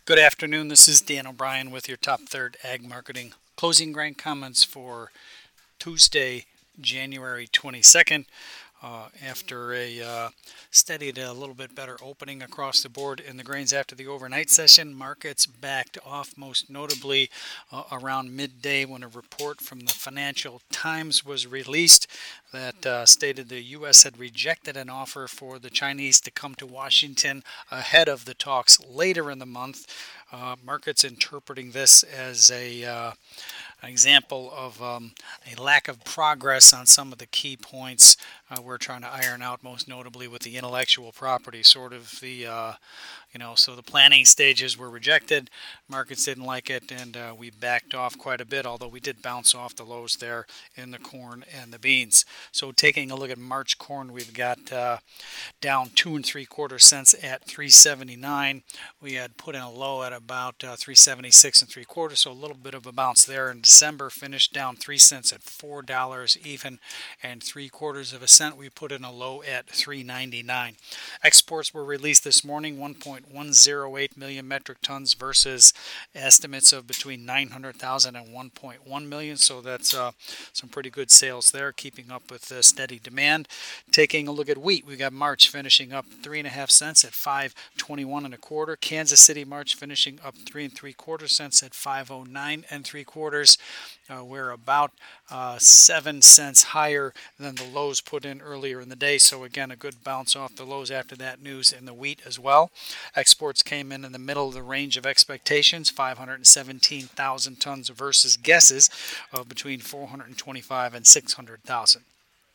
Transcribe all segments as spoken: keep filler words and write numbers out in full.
Good afternoon. This is Dan O'Brien with your top third ag marketing closing grain comments for Tuesday, January twenty-second. Uh, after a uh, steady to a little bit better opening across the board in the grains after the overnight session, markets backed off most notably uh, around midday when a report from the Financial Times was released that uh, stated the U S had rejected an offer for the Chinese to come to Washington ahead of the talks later in the month. Uh, markets interpreting this as a uh, an example of um, a lack of progress on some of the key points uh, we're trying to iron out, most notably with the intellectual property, sort of the, uh, you know, so the planning stages were rejected, markets didn't like it, and uh, we backed off quite a bit, although we did bounce off the lows there in the corn and the beans. So taking a look at March corn, we've got uh, down two and three quarter cents at three seventy-nine. We had put in a low at about uh, three seventy-six and three quarters, so a little bit of a bounce there. In December, finished down three cents at four dollars even, and three quarters of a cent. We put in a low at three ninety-nine. Exports were released this morning, one point one zero eight million metric tons versus estimates of between nine hundred thousand and one point one million. So that's uh, some pretty good sales there, keeping up with the steady demand. Taking a look at wheat, we got March finishing up three and a half cents at five twenty-one and a quarter. Kansas City March finishing up three and three quarter cents at five oh nine and three quarters. Uh, we're about uh, seven cents higher than the lows put in earlier in the day. So again, a good bounce off the lows after that news in the wheat as well. Exports came in in the middle of the range of expectations, five hundred seventeen thousand tons versus guesses of between four hundred twenty-five and six hundred thousand.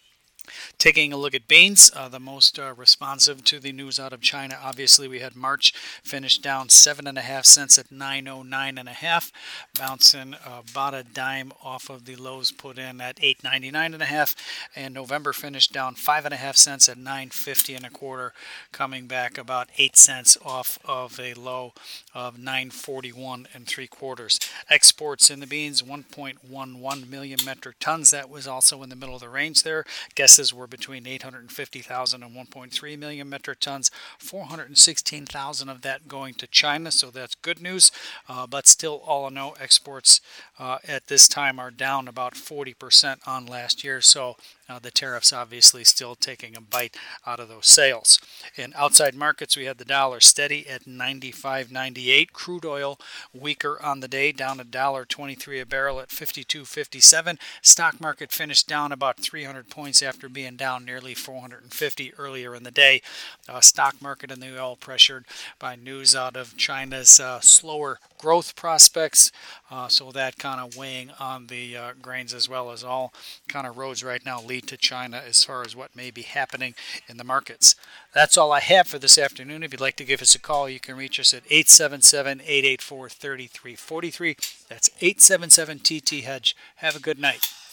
Taking a look at beans, uh, the most uh, responsive to the news out of China. Obviously, we had March finished down seven and a half cents at nine oh nine and a half, bouncing uh, about a dime off of the lows put in at eight ninety-nine and a half. And November finished down five and a half cents at nine fifty and a quarter, coming back about eight cents off of a low of nine forty-one and three quarters. Exports in the beans, one point one one million metric tons. That was also in the middle of the range there. Guesses were between eight hundred fifty thousand and one point three million metric tons, four hundred sixteen thousand of that going to China, so that's good news. Uh, but still, all in all, exports uh, at this time are down about forty percent on last year, so uh, the tariffs obviously still taking a bite out of those sales. In outside markets, we had the dollar steady at ninety-five ninety-eight. Crude oil weaker on the day, down a dollar twenty-three a barrel at fifty-two fifty-seven. Stock market finished down about three hundred points after being down nearly four hundred fifty earlier in the day. Uh, stock market and the oil pressured by news out of China's uh, slower growth prospects, uh, so that kind of weighing on the uh, grains as well, as all kind of roads right now lead to China as far as what may be happening in the markets. That's all I have for this afternoon. If you'd like to give us a call, you can reach us at eight seven seven, eight eight four, three three four three. That's eight seven seven T T Hedge. Have a good night.